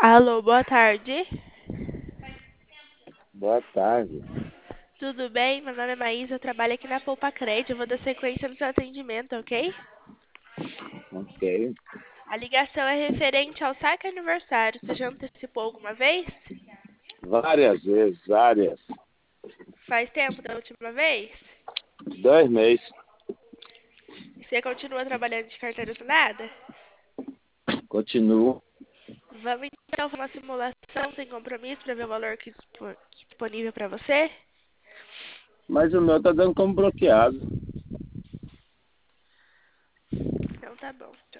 Alô, boa tarde. Boa tarde. Tudo bem? Meu nome é Maísa, eu trabalho aqui na Poupa Crédito. Eu vou dar sequência no seu atendimento, ok? Ok. A ligação é referente ao saque aniversário. Você já antecipou alguma vez? Várias vezes, várias. Faz tempo da última vez? 2 meses. E você continua trabalhando de carteira assinada? Continuo. Vamos então fazer uma simulação sem compromisso para ver o valor que disponível para você? Mas o meu tá dando como bloqueado. Então tá bom.